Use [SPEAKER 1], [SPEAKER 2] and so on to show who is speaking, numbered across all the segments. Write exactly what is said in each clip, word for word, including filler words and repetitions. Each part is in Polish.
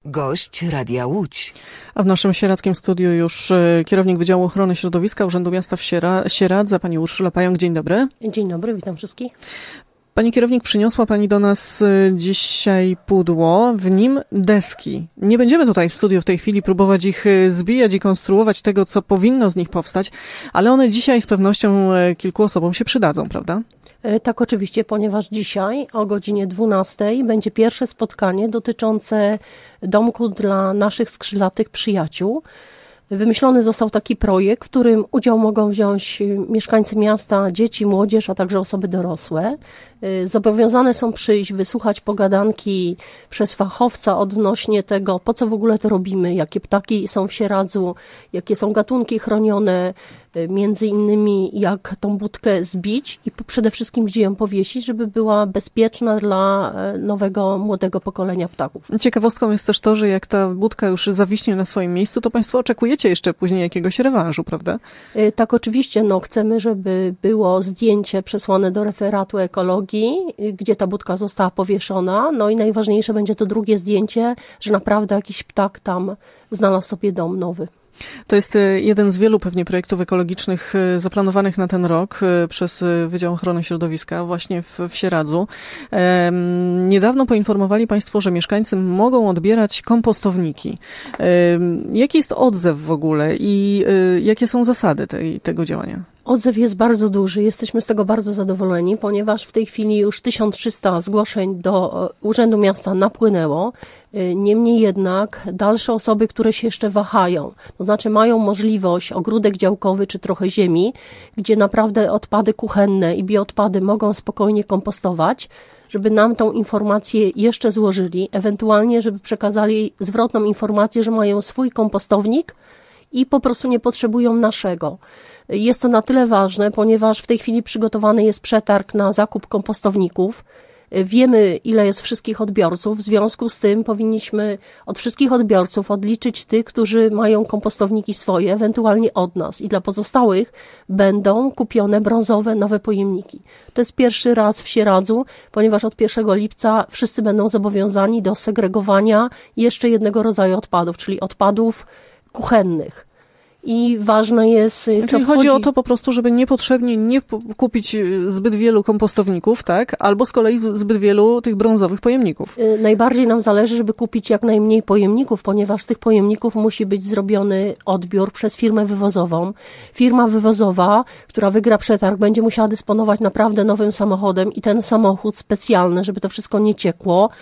[SPEAKER 1] Gość Radia Łódź.
[SPEAKER 2] A w naszym sieradzkim studiu już kierownik Wydziału Ochrony Środowiska Urzędu Miasta w Siera- Sieradza, pani Urszula Pająk. Dzień dobry.
[SPEAKER 3] Dzień dobry, witam wszystkich.
[SPEAKER 2] Pani kierownik, przyniosła pani do nas dzisiaj pudło, w nim deski. Nie będziemy tutaj w studiu w tej chwili próbować ich zbijać i konstruować tego, co powinno z nich powstać, ale one dzisiaj z pewnością kilku osobom się przydadzą, prawda?
[SPEAKER 3] Tak, oczywiście, ponieważ dzisiaj o godzinie dwunastej będzie pierwsze spotkanie dotyczące domku dla naszych skrzydlatych przyjaciół. Wymyślony został taki projekt, w którym udział mogą wziąć mieszkańcy miasta, dzieci, młodzież, a także osoby dorosłe. Zobowiązane są przyjść, wysłuchać pogadanki przez fachowca odnośnie tego, po co w ogóle to robimy, jakie ptaki są w Sieradzu, jakie są gatunki chronione, między innymi jak tą budkę zbić i przede wszystkim gdzie ją powiesić, żeby była bezpieczna dla nowego, młodego pokolenia ptaków.
[SPEAKER 2] Ciekawostką jest też to, że jak ta budka już zawiśnie na swoim miejscu, to państwo oczekujecie jeszcze później jakiegoś rewanżu, prawda?
[SPEAKER 3] Tak, oczywiście. No, chcemy, żeby było zdjęcie przesłane do referatu ekologii, gdzie ta budka została powieszona. No i najważniejsze będzie to drugie zdjęcie, że naprawdę jakiś ptak tam znalazł sobie dom nowy.
[SPEAKER 2] To jest jeden z wielu pewnie projektów ekologicznych zaplanowanych na ten rok przez Wydział Ochrony Środowiska właśnie w, w Sieradzu. Ehm, niedawno poinformowali państwo, że mieszkańcy mogą odbierać kompostowniki. Ehm, jaki jest odzew w ogóle i y, jakie są zasady tej, tego działania?
[SPEAKER 3] Odzew jest bardzo duży, jesteśmy z tego bardzo zadowoleni, ponieważ w tej chwili już tysiąc trzysta zgłoszeń do Urzędu Miasta napłynęło. Niemniej jednak dalsze osoby, które się jeszcze wahają, to znaczy mają możliwość, ogródek działkowy czy trochę ziemi, gdzie naprawdę odpady kuchenne i bioodpady mogą spokojnie kompostować, żeby nam tą informację jeszcze złożyli, ewentualnie żeby przekazali zwrotną informację, że mają swój kompostownik i po prostu nie potrzebują naszego. Jest to na tyle ważne, ponieważ w tej chwili przygotowany jest przetarg na zakup kompostowników. Wiemy, ile jest wszystkich odbiorców, w związku z tym powinniśmy od wszystkich odbiorców odliczyć tych, którzy mają kompostowniki swoje, ewentualnie od nas. I dla pozostałych będą kupione brązowe, nowe pojemniki. To jest pierwszy raz w Sieradzu, ponieważ od pierwszego lipca wszyscy będą zobowiązani do segregowania jeszcze jednego rodzaju odpadów, czyli odpadów kuchennych. I ważne jest, co
[SPEAKER 2] Czyli
[SPEAKER 3] wchodzi...
[SPEAKER 2] chodzi o to po prostu, żeby niepotrzebnie nie kupić zbyt wielu kompostowników, tak? Albo z kolei zbyt wielu tych brązowych pojemników.
[SPEAKER 3] Najbardziej nam zależy, żeby kupić jak najmniej pojemników, ponieważ z tych pojemników musi być zrobiony odbiór przez firmę wywozową. Firma wywozowa, która wygra przetarg, będzie musiała dysponować naprawdę nowym samochodem i ten samochód specjalny, żeby to wszystko nie ciekło,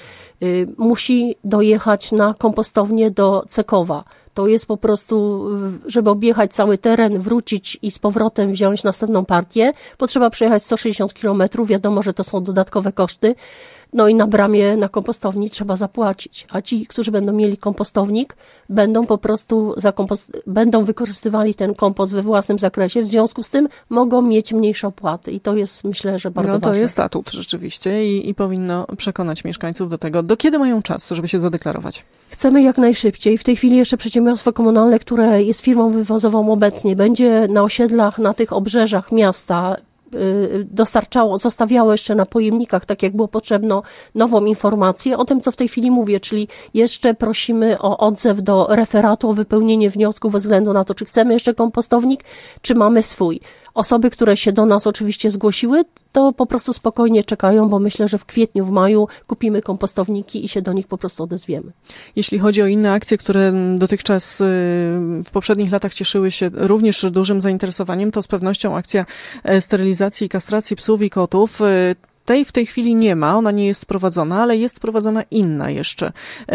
[SPEAKER 3] musi dojechać na kompostownię do Cekowa. To jest po prostu, żeby objechać cały teren, wrócić i z powrotem wziąć następną partię, potrzeba przejechać sto sześćdziesiąt kilometrów. Wiadomo, że to są dodatkowe koszty. No i na bramie, na kompostowni trzeba zapłacić. A ci, którzy będą mieli kompostownik, będą po prostu zakompost- będą wykorzystywali ten kompost we własnym zakresie. W związku z tym mogą mieć mniejsze opłaty. I to jest, myślę, że bardzo ważne.
[SPEAKER 2] No to jest atut rzeczywiście i, i powinno przekonać mieszkańców do tego. Do kiedy mają czas, żeby się zadeklarować?
[SPEAKER 3] Chcemy jak najszybciej. W tej chwili jeszcze przedsiębiorstwo komunalne, które jest firmą wywozową obecnie, będzie na osiedlach, na tych obrzeżach miasta dostarczało, zostawiało jeszcze na pojemnikach, tak jak było potrzebno, nową informację o tym, co w tej chwili mówię, czyli jeszcze prosimy o odzew do referatu, o wypełnienie wniosku bez względu na to, czy chcemy jeszcze kompostownik, czy mamy swój. Osoby, które się do nas oczywiście zgłosiły, to po prostu spokojnie czekają, bo myślę, że w kwietniu, w maju kupimy kompostowniki i się do nich po prostu odezwiemy.
[SPEAKER 2] Jeśli chodzi o inne akcje, które dotychczas w poprzednich latach cieszyły się również dużym zainteresowaniem, to z pewnością akcja sterylizacji i kastracji psów i kotów. Tej w tej chwili nie ma, ona nie jest prowadzona, ale jest prowadzona inna jeszcze.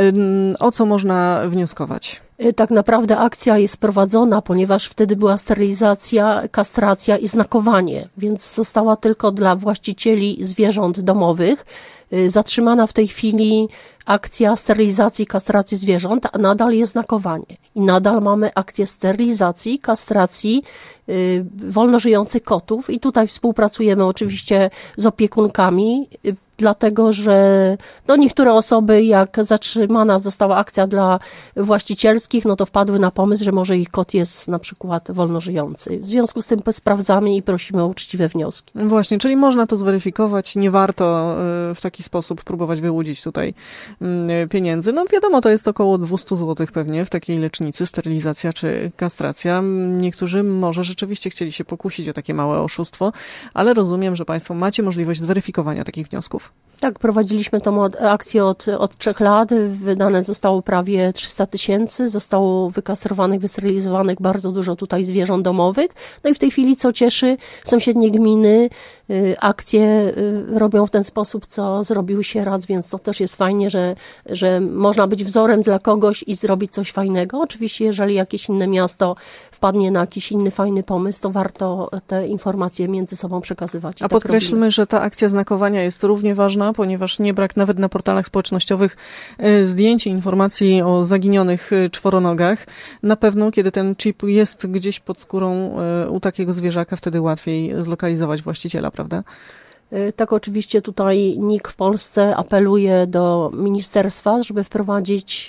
[SPEAKER 2] O co można wnioskować?
[SPEAKER 3] Tak naprawdę akcja jest prowadzona, ponieważ wtedy była sterylizacja, kastracja i znakowanie, więc została tylko dla właścicieli zwierząt domowych. Zatrzymana w tej chwili akcja sterylizacji i kastracji zwierząt, a nadal jest znakowanie. I nadal mamy akcję sterylizacji, kastracji y, wolno żyjących kotów i tutaj współpracujemy oczywiście z opiekunkami. dlatego że no niektóre osoby, jak zatrzymana została akcja dla właścicielskich, no to wpadły na pomysł, że może ich kot jest na przykład wolno żyjący. W związku z tym sprawdzamy i prosimy o uczciwe wnioski.
[SPEAKER 2] Właśnie, czyli można to zweryfikować, nie warto w taki sposób próbować wyłudzić tutaj pieniędzy. No wiadomo, to jest około dwieście złotych pewnie w takiej lecznicy, sterylizacja czy kastracja. Niektórzy może rzeczywiście chcieli się pokusić o takie małe oszustwo, ale rozumiem, że Państwo macie możliwość zweryfikowania takich wniosków.
[SPEAKER 3] Tak, prowadziliśmy tą akcję od, od trzech lat. Wydane zostało prawie trzysta tysięcy. Zostało wykastrowanych, wysterylizowanych bardzo dużo tutaj zwierząt domowych. No i w tej chwili, co cieszy, sąsiednie gminy y, akcje y, robią w ten sposób, co zrobił Sieradz, więc to też jest fajnie, że, że można być wzorem dla kogoś i zrobić coś fajnego. Oczywiście, jeżeli jakieś inne miasto wpadnie na jakiś inny fajny pomysł, to warto te informacje między sobą przekazywać.
[SPEAKER 2] A tak podkreślmy, robimy. Że ta akcja znakowania jest równie ważna, ponieważ nie brak nawet na portalach społecznościowych zdjęć i informacji o zaginionych czworonogach. Na pewno, kiedy ten chip jest gdzieś pod skórą u takiego zwierzaka, wtedy łatwiej zlokalizować właściciela, prawda?
[SPEAKER 3] Tak, oczywiście tutaj N I K w Polsce apeluje do ministerstwa, żeby wprowadzić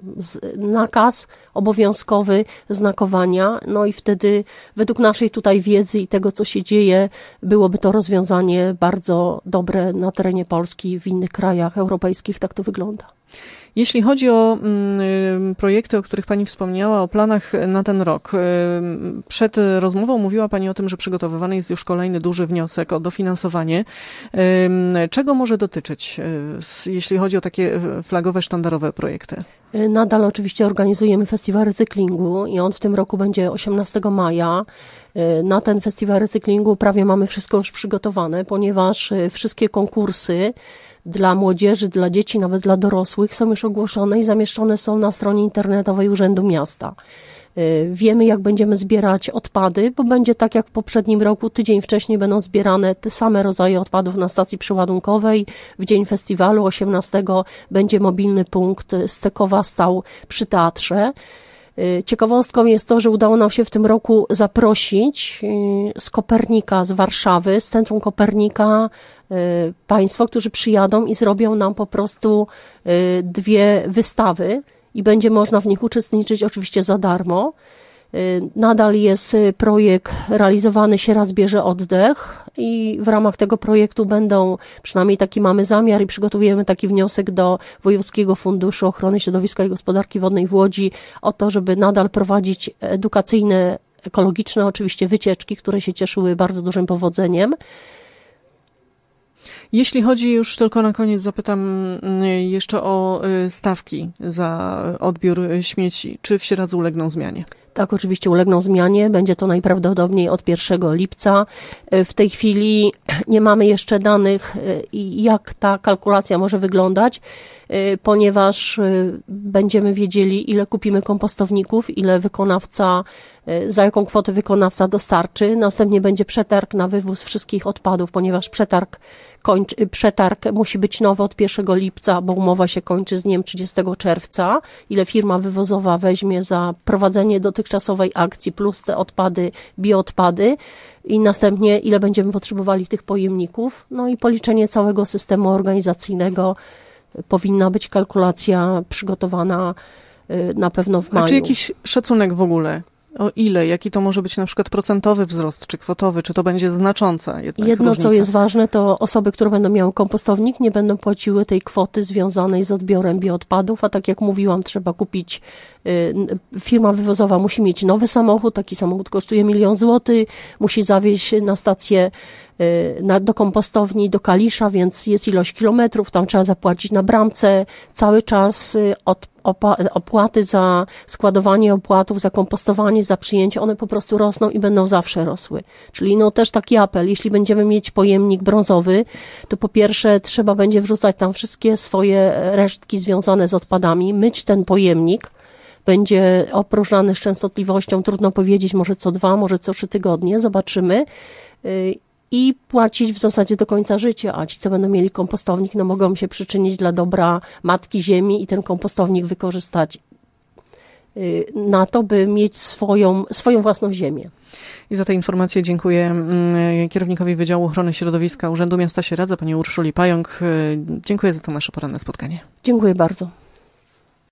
[SPEAKER 3] nakaz obowiązkowy znakowania, no i wtedy według naszej tutaj wiedzy i tego, co się dzieje, byłoby to rozwiązanie bardzo dobre na terenie Polski, w innych krajach europejskich, tak to wygląda.
[SPEAKER 2] Jeśli chodzi o y, projekty, o których Pani wspomniała, o planach na ten rok, y, przed rozmową mówiła Pani o tym, że przygotowywany jest już kolejny duży wniosek o dofinansowanie. Y, czego może dotyczyć, y, jeśli chodzi o takie flagowe, sztandarowe projekty?
[SPEAKER 3] Nadal oczywiście organizujemy festiwal recyklingu i on w tym roku będzie osiemnastego maja. Na ten festiwal recyklingu prawie mamy wszystko już przygotowane, ponieważ wszystkie konkursy dla młodzieży, dla dzieci, nawet dla dorosłych są już ogłoszone i zamieszczone są na stronie internetowej Urzędu Miasta. Wiemy, jak będziemy zbierać odpady, bo będzie tak jak w poprzednim roku, tydzień wcześniej będą zbierane te same rodzaje odpadów na stacji przeładunkowej. W dzień festiwalu osiemnastego będzie mobilny punkt Stekowa stał przy teatrze. Ciekawostką jest to, że udało nam się w tym roku zaprosić z Kopernika, z Warszawy, z Centrum Kopernika, państwo, którzy przyjadą i zrobią nam po prostu dwie wystawy i będzie można w nich uczestniczyć oczywiście za darmo. Nadal jest projekt realizowany Sieradz bierze oddech i w ramach tego projektu będą, przynajmniej taki mamy zamiar i przygotowujemy taki wniosek do Wojewódzkiego Funduszu Ochrony Środowiska i Gospodarki Wodnej w Łodzi o to, żeby nadal prowadzić edukacyjne, ekologiczne oczywiście wycieczki, które się cieszyły bardzo dużym powodzeniem.
[SPEAKER 2] Jeśli chodzi, już tylko na koniec zapytam jeszcze o stawki za odbiór śmieci. Czy w Sieradzu ulegną zmianie?
[SPEAKER 3] Tak, oczywiście ulegną zmianie. Będzie to najprawdopodobniej od pierwszego lipca. W tej chwili nie mamy jeszcze danych, jak ta kalkulacja może wyglądać, ponieważ będziemy wiedzieli, ile kupimy kompostowników, ile wykonawca, za jaką kwotę wykonawca dostarczy. Następnie będzie przetarg na wywóz wszystkich odpadów, ponieważ przetarg, kończy, przetarg musi być nowy od pierwszego lipca, bo umowa się kończy z dniem trzydziestego czerwca. Ile firma wywozowa weźmie za prowadzenie dotychczasowej akcji plus te odpady, bioodpady i następnie ile będziemy potrzebowali tych pojemników. No i policzenie całego systemu organizacyjnego. Powinna być kalkulacja przygotowana na pewno w maju.
[SPEAKER 2] A czy jakiś szacunek w ogóle? O ile? Jaki to może być na przykład procentowy wzrost, czy kwotowy? Czy to będzie znacząca jednak
[SPEAKER 3] Jedno,
[SPEAKER 2] różnica?
[SPEAKER 3] co jest ważne, to osoby, które będą miały kompostownik, nie będą płaciły tej kwoty związanej z odbiorem bioodpadów, a tak jak mówiłam, trzeba kupić, y, firma wywozowa musi mieć nowy samochód, taki samochód kosztuje milion złotych, musi zawieźć na stację y, na, do kompostowni, do Kalisza, więc jest ilość kilometrów, tam trzeba zapłacić na bramce, cały czas y, od opłaty za składowanie opłatów, za kompostowanie, za przyjęcie, one po prostu rosną i będą zawsze rosły. Czyli no też taki apel, jeśli będziemy mieć pojemnik brązowy, to po pierwsze trzeba będzie wrzucać tam wszystkie swoje resztki związane z odpadami, myć ten pojemnik, będzie opróżniany z częstotliwością, trudno powiedzieć, może co dwa, może co trzy tygodnie, zobaczymy. I płacić w zasadzie do końca życia, a ci, co będą mieli kompostownik, no mogą się przyczynić dla dobra Matki Ziemi i ten kompostownik wykorzystać na to, by mieć swoją, swoją własną ziemię.
[SPEAKER 2] I za te informacje dziękuję kierownikowi Wydziału Ochrony Środowiska Urzędu Miasta Sieradza, pani Urszuli Pająk. Dziękuję za to nasze poranne spotkanie.
[SPEAKER 3] Dziękuję bardzo.